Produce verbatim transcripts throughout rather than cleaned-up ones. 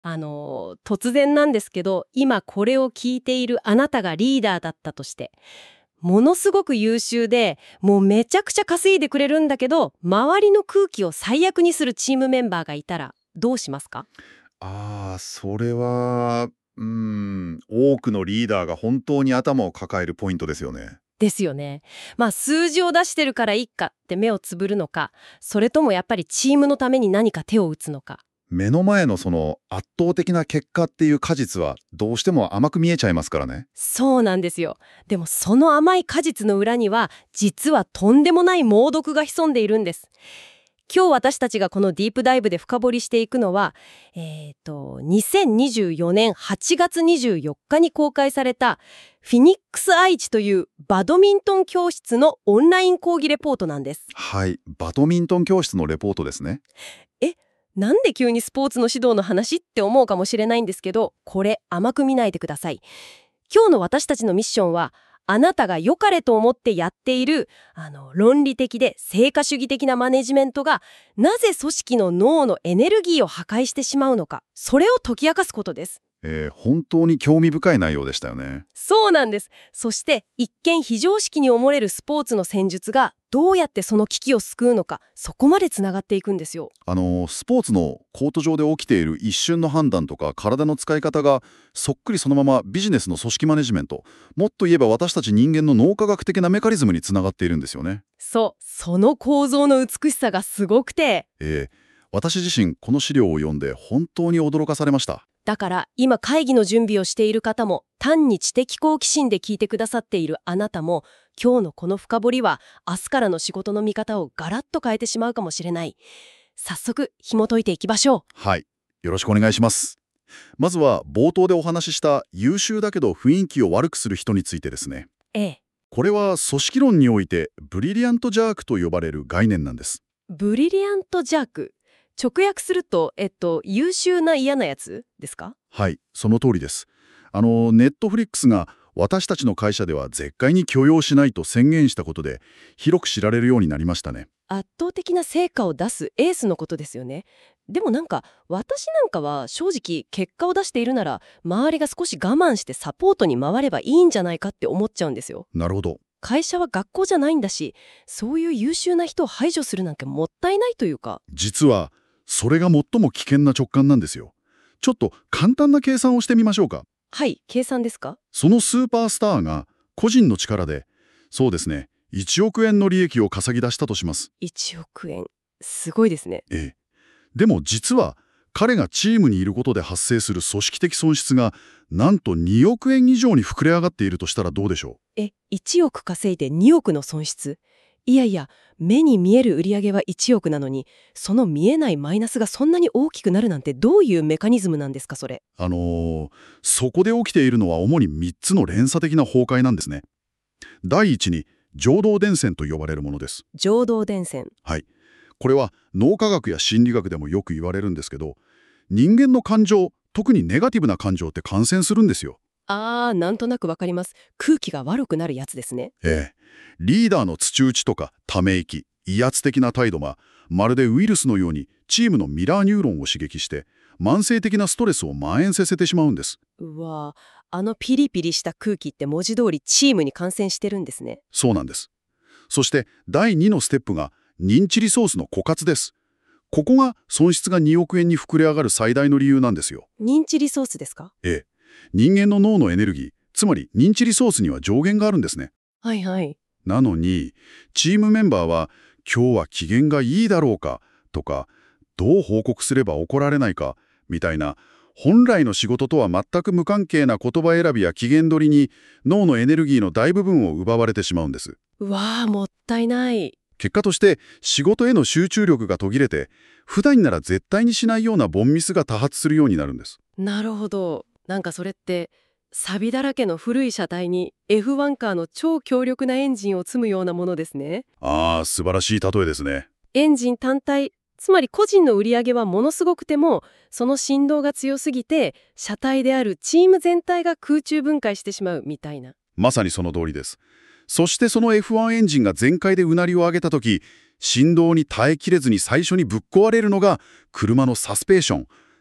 あの突然なんですけど、今これを聞いているあなたがリーダーだったとして、ものすごく優秀でもうめちゃくちゃ稼いでくれるんだけど、周りの空気を最悪にするチームメンバーがいたらどうしますか？ ああ、それは、うーん、多くのリーダーが本当に頭を抱えるポイントですよね。 ですよね。まあ数字を出してるからいいかって目をつぶるのか、それともやっぱりチームのために何か手を打つのか。 目の前のその圧倒的な結果っていう果実はどうしても甘く見えちゃいますからね。 そうなんですよ。でもその甘い果実の裏には実はとんでもない猛毒が潜んでいるんです。今日私たちがこのディープダイブで深掘りしていくのは、えーと、にせんにじゅうよねんはちがつにじゅうよっかに公開されたフィニックス愛知というバドミントン教室のオンライン講義レポートなんです。 はい、バドミントン教室のレポートですね。 え、なんで急にスポーツの指導の話って思うかもしれないんですけど、これ甘く見ないでください。今日の私たちのミッションは、あなたが良かれと思ってやっているあの論理的で成果主義的なマネジメントがなぜ組織の脳のエネルギーを破壊してしまうのか、それを解き明かすことです。 えー本当に興味深い内容でしたよね。 そうなんです。そして一見非常識に思われるスポーツの戦術がどうやってその危機を救うのか、そこまでつながっていくんですよ。 あのスポーツのコート上で起きている一瞬の判断とか体の使い方がそっくりそのままビジネスの組織マネジメント、もっと言えば私たち人間の脳科学的なメカニズムにつながっているんですよね。 そう、その構造の美しさがすごくて、 えー私自身この資料を読んで本当に驚かされました。 だから今会議の準備をしている方も、単に知的好奇心で聞いてくださっているあなたも、今日のこの深掘りは明日からの仕事の見方をガラッと変えてしまうかもしれない。早速紐解いていきましょう。 はい、よろしくお願いします。まずは冒頭でお話しした優秀だけど雰囲気を悪くする人についてですね。 ええ。 これは組織論においてブリリアントジャークと呼ばれる概念なんです。 ブリリアントジャーク。直訳すると、えっと、優秀な嫌なやつですか？ はい、その通りです。あの、ネットフリックスが私たちの会社では絶対に許容しないと宣言したことで広く知られるようになりましたね。 圧倒的な成果を出すエースのことですよね。でもなんか私なんかは正直結果を出しているなら周りが少し我慢してサポートに回ればいいんじゃないかって思っちゃうんですよ。 なるほど。 会社は学校じゃないんだし、そういう優秀な人を排除するなんてもったいないというか。 実はそれが最も危険な直感なんですよ。ちょっと簡単な計算をしてみましょうか。 はい、計算ですか？ そのスーパースターが個人の力で、そうですね、いちおくえんの利益を稼ぎ出したとします。 いちおくえん。すごいですね。 ええ。でも実は彼がチームにいることで発生する組織的損失がなんとにおくえん以上に膨れ上がっているとしたらどうでしょえ、いちおく稼いでにおくの損失？いやいや、目に見える売り上げはいちおくなのに、その見えないマイナスがそんなに大きくなるなんてどういうメカニズムなんですか、それ。 う。あのーそこで起きているのは主にみっつの連鎖的な崩壊なんですね。第一に情動伝染と呼ばれるものです。 情動伝染。 はい。これは脳科学や心理学でもよく言われるんですけど、人間の感情、特にネガティブな感情って感染するんですよ。 あー、なんとなくわかります。空気が悪くなるやつですね。 ええ。リーダーの土打ちとかため息、威圧的な態度がまるでウイルスのようにチームのミラーニューロンを刺激して慢性的なストレスを蔓延させてしまうんです。 うわー、あのピリピリした空気って文字通りチームに感染してるんですね。 そうなんです。そしてだいにのステップが認知リソースの枯渇です。ここが損失がにおくえんに膨れ上がる最大の理由なんですよ。 認知リソースですか？ ええ。人間の脳のエネルギー、つまり認知リソースには上限があるんですね。 はいはい。 なのに、チームメンバーは今日は機嫌がいいだろうかとか、どう報告すれば怒られないかみたいな、本来の仕事とは全く無関係な言葉選びや機嫌取りに脳のエネルギーの大部分を奪われてしまうんです。 うわー、もったいない。 結果として仕事への集中力が途切れて、普段なら絶対にしないような凡ミスが多発するようになるんです。 なるほど。なんかそれって錆だらけの古い車体に エフワン カーの超強力なエンジンを積むようなものですね。 ああ、素晴らしい例えですね。 エンジン単体、つまり個人の売り上げはものすごくても、その振動が強すぎて車体であるチーム全体が空中分解してしまうみたいな。 まさにその通りです。そしてその エフワン エンジンが全開でうなりを上げたとき、振動に耐えきれずに最初にぶっ壊れるのが車のサスペーション、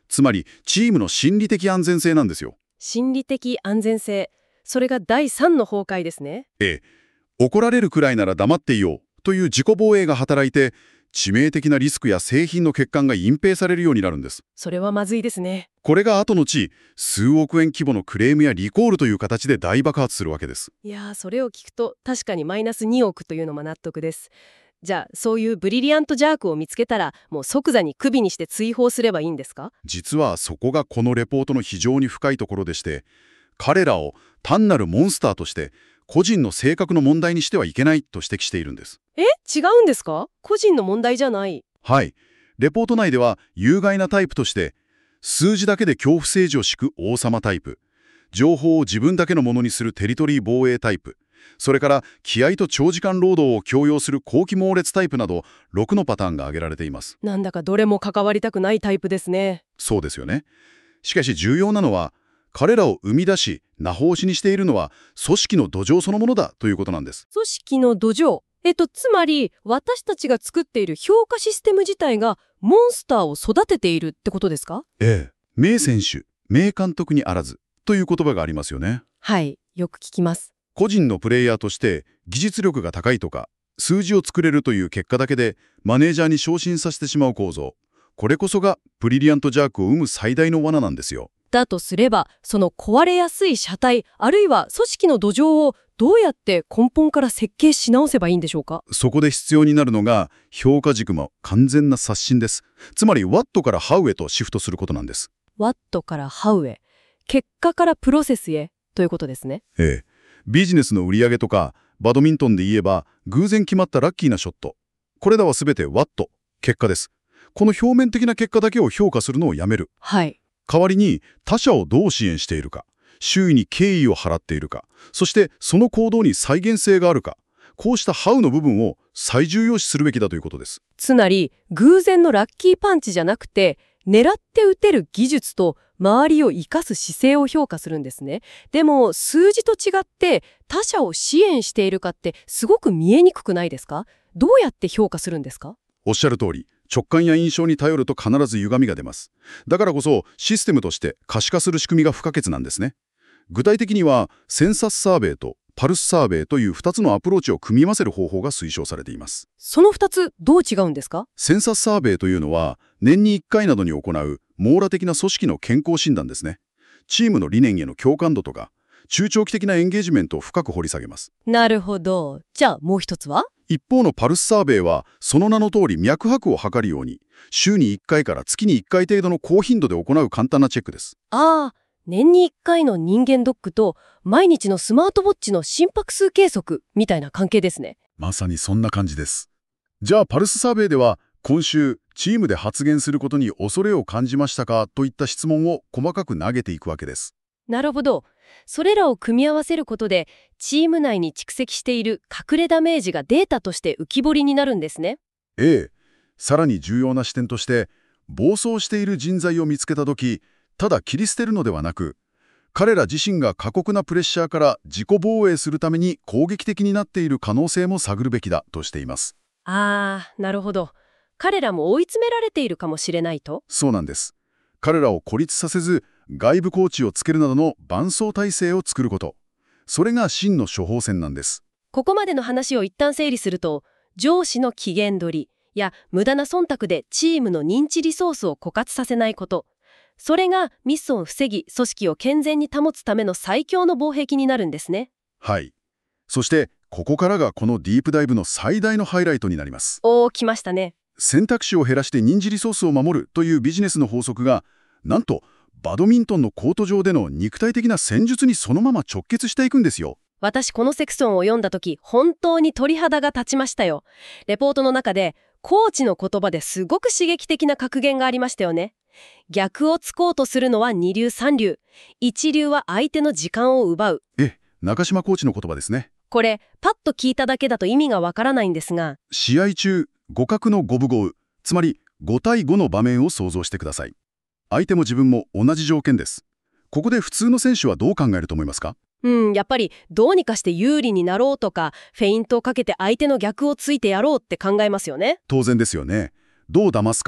つまりチームの心理的安全性なんですよ。 心理的安全性。それがだいさんの崩壊ですね。 ええ。怒られるくらいなら黙っていようという自己防衛が働いて、致命的なリスクや製品の欠陥が隠蔽されるようになるんです。 それはまずいですね。 これが後のち、数億円規模のクレームやリコールという形で大爆発するわけです。 いやー、それを聞くと確かにマイナスにおくというのも納得です。じゃあそういうブリリアントジャークを見つけたらもう即座にクビにして追放すればいいんですか？ 実はそこがこのレポートの非常に深いところでして、彼らを単なるモンスターとして個人の性格の問題にしてはいけないと指摘しているんです。 え、違うんですか？個人の問題じゃない。 はい。レポート内では有害なタイプとして、数字だけで恐怖政治を敷く王様タイプ、情報を自分だけのものにするテリトリー防衛タイプ、それから気合と長時間労働を強要する高機猛烈タイプなどろくのパターンが挙げられています。 なんだかどれも関わりたくないタイプですね。 そうですよね。しかし重要なのは、彼らを生み出し、名奉しにしているのは組織の土壌そのものだということなんです。 組織の土壌。えっと、つまり私たちが作っている評価システム自体がモンスターを育てているってことですか？ ええ。名選手、名監督にあらずという言葉がありますよね。 はい、よく聞きます。 個人のプレイヤーとして技術力が高いとか、数字を作れるという結果だけでマネージャーに昇進させてしまう構造。これこそがブリリアントジャークを生む最大の罠なんですよ。 だとすれば、その壊れやすい車体、あるいは組織の土壌をどうやって根本から設計し直せばいいんでしょうか？ そこで必要になるのが評価軸の完全な刷新です。つまり What から How へとシフトすることなんです。 What から How へ、結果からプロセスへということですね。 ええ。ビジネスの売り上げとかバドミントンで言えば偶然決まったラッキーなショット。これらは全て What、結果です。この表面的な結果だけを評価するのをやめる。 はい。 代わりに他者をどう支援しているか、周囲に敬意を払っているか、そしてその行動に再現性があるか、こうした How の部分を最重要視するべきだということです。 つまり、偶然のラッキーパンチじゃなくて、狙って打てる技術と周りを生かす姿勢を評価するんですね。でも、数字と違って他者を支援しているかってすごく見えにくくないですか？どうやって評価するんですか？ おっしゃる通り、直感や印象に頼ると必ず歪みが出ます。だからこそシステムとして可視化する仕組みが不可欠なんですね。具体的にはセンサスサーベイとパルスサーベイというふたつのアプローチを組み合わせる方法が推奨されています。 そのふたつどう違うんですか？ センサスサーベイというのは年にいっかいなどに行う網羅的な組織の健康診断ですね。チームの理念への共感度とか中長期的なエンゲージメントを深く掘り下げます。 なるほど。じゃあもう一つは？ 一方のパルスサーベイはその名の通り脈拍を測るように週にいっかいから月にいっかい程度の高頻度で行う簡単なチェックです。 ああ、年にいっかいの人間ドックと毎日のスマートウォッチの心拍数計測みたいな関係ですね。 まさにそんな感じです。じゃあパルスサーベイでは今週チームで発言することに恐れを感じましたかといった質問を細かく投げていくわけです。 なるほど。それらを組み合わせることでチーム内に蓄積している隠れダメージがデータとして浮き彫りになるんですね。 ええ。さらに重要な視点として暴走している人材を見つけたとき、ただ切り捨てるのではなく、彼ら自身が過酷なプレッシャーから自己防衛するために攻撃的になっている可能性も探るべきだとしています。 あー、なるほど。彼らも追い詰められているかもしれないと。 そうなんです。彼らを孤立させず、外部コーチをつけるなどの伴走体制を作ること。それが真の処方箋なんです。 ここまでの話を一旦整理すると、上司の機嫌取りや無駄な忖度でチームの認知リソースを枯渇させないこと。それがミスを防ぎ、組織を健全に保つための最強の防壁になるんですね。 はい。そして、ここからがこのディープダイブの最大のハイライトになります。 おー、来ましたね。 選択肢を減らして認知リソースを守るというビジネスの法則が、なんと、バドミントンのコート上での肉体的な戦術にそのまま直結していくんですよ。 私このセクションを読んだ時、本当に鳥肌が立ちましたよ。レポートの中で、コーチの言葉ですごく刺激的な格言がありましたよね。逆をつこうとするのは二流三流。一流は相手の時間を奪う。 え、中島コーチの言葉ですね。 これ、パッと聞いただけだと意味がわからないんですが。 試合中、互角の五分五分、つまりご対ごの場面を想像してください。相手も自分も同じ条件です。ここで普通の選手はどう考えると思いますか？ うん、やっぱりどうにかして有利になろうとか、フェイントをかけて相手の逆をついてやろうって考えますよね。 当然ですよね。どう騙すか、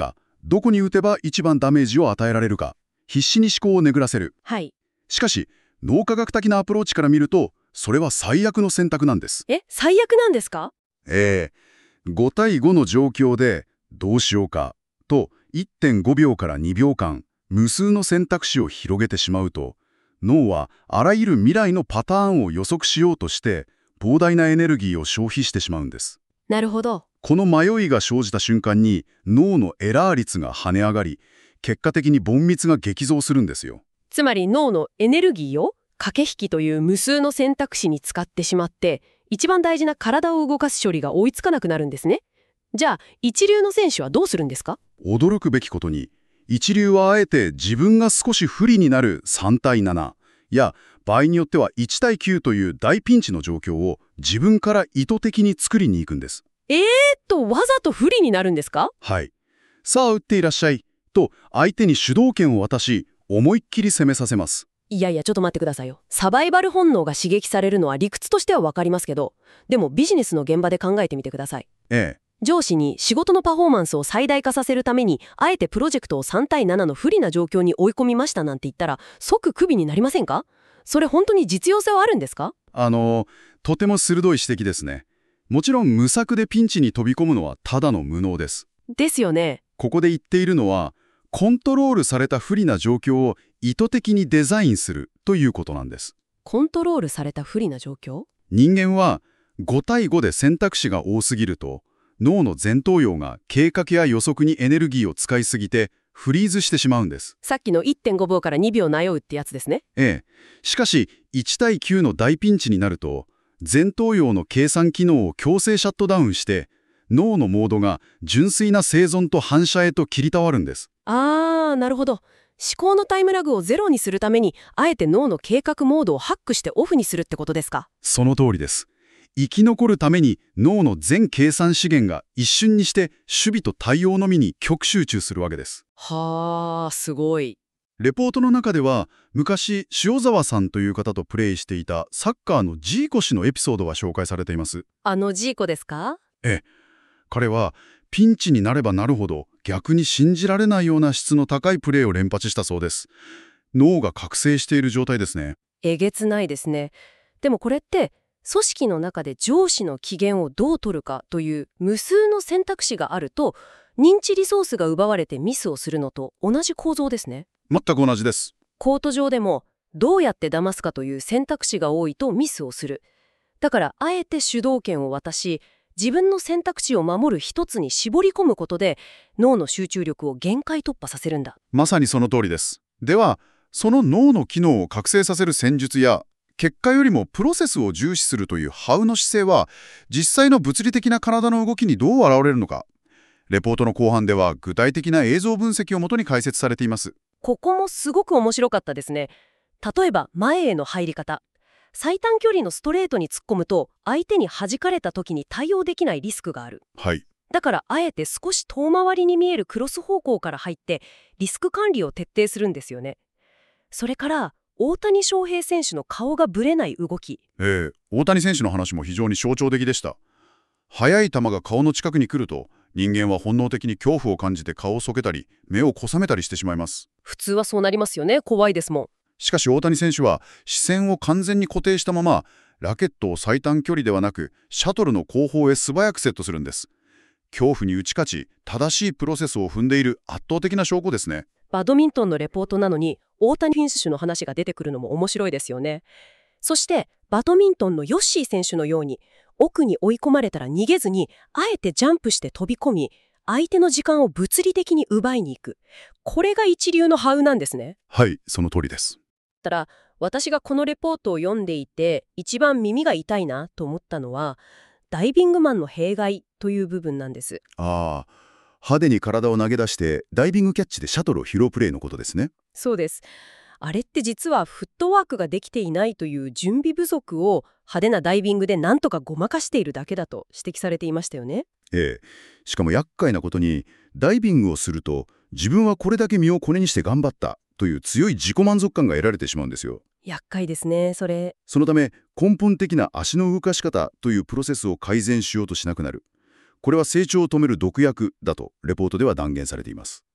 どこに打てば一番ダメージを与えられるか、必死に思考を巡らせる。 はい。 しかし、脳科学的なアプローチから見ると、それは最悪の選択なんです。 え、最悪なんですか？ ええご対ごの状況で、どうしようか、といってんごびょうからにびょうかん、無数の選択肢を広げてしまうと、脳はあらゆる未来のパターンを予測しようとして、膨大なエネルギーを消費してしまうんです。 なるほど。 この迷いが生じた瞬間に、脳のエラー率が跳ね上がり、結果的に凡ミスが激増するんですよ。 つまり脳のエネルギーを駆け引きという無数の選択肢に使ってしまって、一番大事な体を動かす処理が追いつかなくなるんですね。じゃあ、一流の選手はどうするんですか？ 驚くべきことに、一流はあえて自分が少し不利になるさんたいななや、場合によってはいちたいきゅうという大ピンチの状況を自分から意図的に作りに行くんです。 えーっと、わざと不利になるんですか？ はい。さあ打っていらっしゃいと相手に主導権を渡し、思いっきり攻めさせます。 いやいや、ちょっと待ってくださいよ。サバイバル本能が刺激されるのは理屈としてはわかりますけど、でもビジネスの現場で考えてみてください。 ええ。 上司に仕事のパフォーマンスを最大化させるために、あえてプロジェクトをさんたいななの不利な状況に追い込みましたなんて言ったら、即クビになりませんか？それ本当に実用性はあるんですか？ あの、とても鋭い指摘ですね。もちろん無策でピンチに飛び込むのはただの無能です。 ですよね。 ここで言っているのは、コントロールされた不利な状況を意図的にデザインするということなんです。 コントロールされた不利な状況？ 人間はご対ごで選択肢が多すぎると、脳の前頭葉が計画や予測にエネルギーを使いすぎてフリーズしてしまうんです。 さっきのいってんごびょうからにびょう迷うってやつですね。 ええ。しかし、いちたいきゅうの大ピンチになると、前頭葉の計算機能を強制シャットダウンして、脳のモードが純粋な生存と反射へと切り替わるんです。 あー、なるほど。思考のタイムラグをゼロにするために、あえて脳の計画モードをハックしてオフにするってことですか？ その通りです。生き残るために脳の全計算資源が一瞬にして守備と対応のみに極集中するわけです。 はー、すごい。 レポートの中では、昔塩沢さんという方とプレイしていたサッカーのジーコ氏のエピソードが紹介されています。 あのジーコですか？ ええ。彼はピンチになればなるほど逆に信じられないような質の高いプレーを連発したそうです。脳が覚醒している状態ですね。 えげつないですね。でもこれって、組織の中で上司の機嫌をどう取るかという無数の選択肢があると、認知リソースが奪われてミスをするのと同じ構造ですね。 全く同じです。 コート上でも、どうやって騙すかという選択肢が多いとミスをする。だからあえて主導権を渡し、自分の選択肢を守る一つに絞り込むことで、脳の集中力を限界突破させるんだ。 まさにその通りです。では、その脳の機能を覚醒させる戦術や、結果よりもプロセスを重視するというハウの姿勢は、実際の物理的な体の動きにどう現れるのか。レポートの後半では具体的な映像分析をもとに解説されています。 ここもすごく面白かったですね。例えば前への入り方。最短距離のストレートに突っ込むと、相手に弾かれた時に対応できないリスクがある。 はい。 だからあえて少し遠回りに見えるクロス方向から入ってリスク管理を徹底するんですよね。それから大谷翔平選手の顔がぶれない動き。 ええ、大谷選手の話も非常に象徴的でした。速い球が顔の近くに来ると、人間は本能的に恐怖を感じて顔をそけたり、目をこさめたりしてしまいます。 普通はそうなりますよね。怖いですもん。 しかし大谷選手は視線を完全に固定したまま、ラケットを最短距離ではなくシャトルの後方へ素早くセットするんです。恐怖に打ち勝ち、正しいプロセスを踏んでいる圧倒的な証拠ですね。 バドミントンのレポートなのに大谷選手の話が出てくるのも面白いですよね。そしてバドミントンのヨッシー選手のように奥に追い込まれたら逃げずにあえてジャンプして飛び込み、相手の時間を物理的に奪いに行く。これが一流のハウなんですね。 はい、その通りです。 ただ私がこのレポートを読んでいて一番耳が痛いなと思ったのは、ダイビングマンの弊害という部分なんです。 ああ、派手に体を投げ出してダイビングキャッチでシャトルを拾うプレーのことですね。 そうです。あれって実はフットワークができていないという準備不足を派手なダイビングでなんとかごまかしているだけだと指摘されていましたよね。 ええ。しかも厄介なことに、ダイビングをすると自分はこれだけ身をコネにして頑張ったという強い自己満足感が得られてしまうんですよ。 厄介ですね、それ。 そのため根本的な足の動かし方というプロセスを改善しようとしなくなる。これは成長を止める毒薬だとレポートでは断言されています。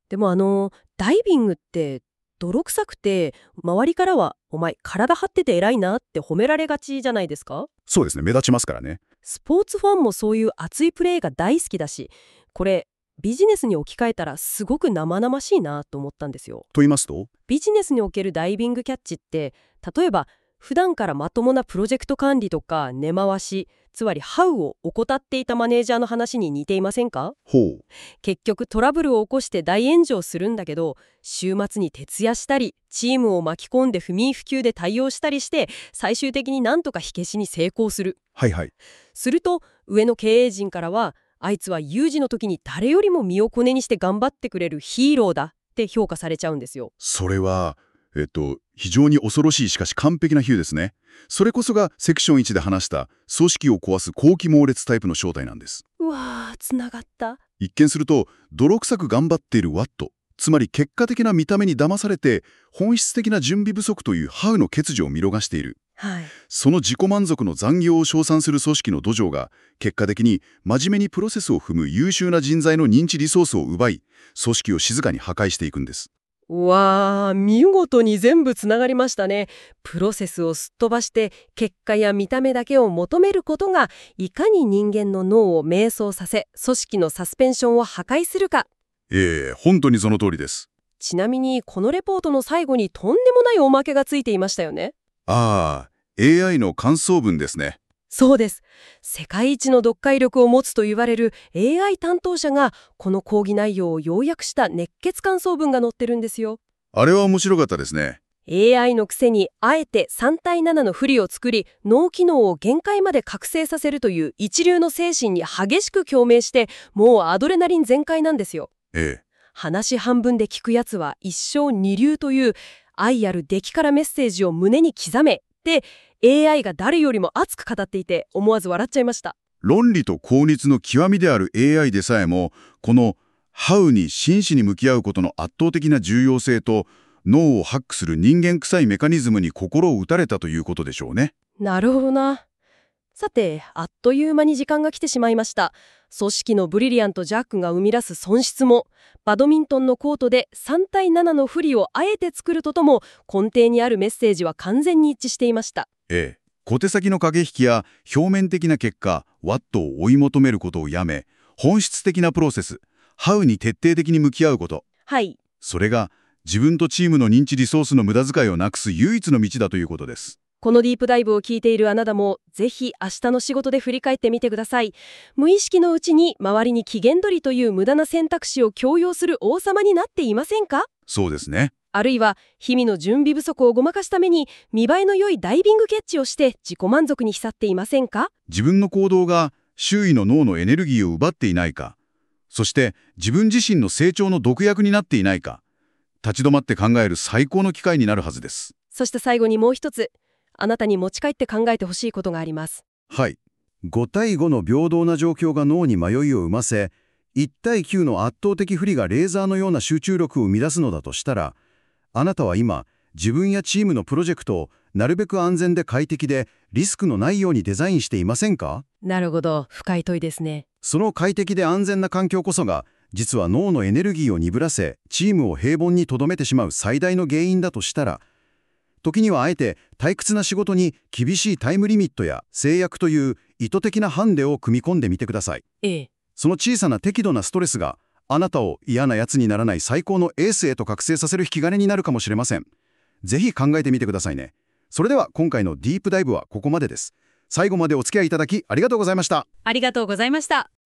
でもあのダイビングって泥臭くて、周りからはお前体張ってて偉いなって褒められがちじゃないですか？ そうですね、目立ちますからね。 スポーツファンもそういう熱いプレーが大好きだし、これビジネスに置き換えたらすごく生々しいなと思ったんですよ。 と言いますと？ ビジネスにおけるダイビングキャッチって、例えば普段からまともなプロジェクト管理とか根回し、つまりハウを怠っていたマネージャーの話に似ていませんか？ ほう。 結局トラブルを起こして大炎上するんだけど、週末に徹夜したりチームを巻き込んで不眠不休で対応したりして、最終的になんとか火消しに成功する。 はいはい。 すると上の経営陣からは、あいつは有事の時に誰よりも身をコネにして頑張ってくれるヒーローだって評価されちゃうんですよ。 それは、えっと、非常に恐ろしいしかし完璧な比喩ですね。それこそがセクションいちで話した組織を壊す高機猛烈タイプの正体なんです。 うわー、つながった。 一見すると泥臭く頑張っているワット、つまり結果的な見た目に騙されて本質的な準備不足というハウの欠如を見逃している。 はい。 その自己満足の残業を称賛する組織の土壌が結果的に真面目にプロセスを踏む優秀な人材の認知リソースを奪い、組織を静かに破壊していくんです。 うわー、見事に全部つながりましたね。プロセスをすっ飛ばして結果や見た目だけを求めることが、いかに人間の脳を迷走させ組織のサスペンションを破壊するか。 ええ、本当にその通りです。 ちなみにこのレポートの最後にとんでもないおまけがついていましたよね。 ああ、エーアイ の感想文ですね。 そうです。世界一の読解力を持つと言われる エーアイ 担当者がこの講義内容を要約した熱血感想文が載ってるんですよ。 あれは面白かったですね。 エーアイ のくせにあえてさん対ななの不利を作り、脳機能を限界まで覚醒させるという一流の精神に激しく共鳴して、もうアドレナリン全開なんですよ。 ええ。 話半分で聞くやつは一生二流という愛ある出来からメッセージを胸に刻めってエーアイ が誰よりも熱く語っていて、思わず笑っちゃいました。 論理と効率の極みである エーアイ でさえも、このハウに真摯に向き合うことの圧倒的な重要性と、脳をハックする人間臭いメカニズムに心を打たれたということでしょうね。 なるほどな。さて、あっという間に時間が来てしまいました。組織のブリリアントジャックが生み出す損失も、バドミントンのコートでさん対ななの不利をあえて作るととも、根底にあるメッセージは完全に一致していました。 ええ。小手先の駆け引きや表面的な結果、ワットを追い求めることをやめ、本質的なプロセス、ハウに徹底的に向き合うこと。 はい。 それが自分とチームの認知リソースの無駄遣いをなくす唯一の道だということです。 このディープダイブを聞いているあなたも、ぜひ明日の仕事で振り返ってみてください。無意識のうちに周りに機嫌取りという無駄な選択肢を強要する王様になっていませんか？ そうですね。 あるいは日々の準備不足をごまかすために見栄えの良いダイビングキャッチをして自己満足に浸っていませんか？ 自分の行動が周囲の脳のエネルギーを奪っていないか、そして自分自身の成長の毒薬になっていないか、立ち止まって考える最高の機会になるはずです。 そして最後にもう一つ、あなたに持ち帰って考えてほしいことがあります。 はい。 ご対ごの平等な状況が脳に迷いを生ませ、いち対きゅうの圧倒的不利がレーザーのような集中力を生み出すのだとしたら、あなたは今、自分やチームのプロジェクトをなるべく安全で快適でリスクのないようにデザインしていませんか？ なるほど、深い問いですね。 その快適で安全な環境こそが、実は脳のエネルギーを鈍らせ、チームを平凡に留めてしまう最大の原因だとしたら、時にはあえて退屈な仕事に厳しいタイムリミットや制約という意図的なハンデを組み込んでみてください。 ええ。 その小さな適度なストレスがあなたを嫌な奴にならない最高のエースへと覚醒させる引き金になるかもしれません。ぜひ考えてみてくださいね。それでは今回のディープダイブはここまでです。最後までお付き合いいただきありがとうございました。 ありがとうございました。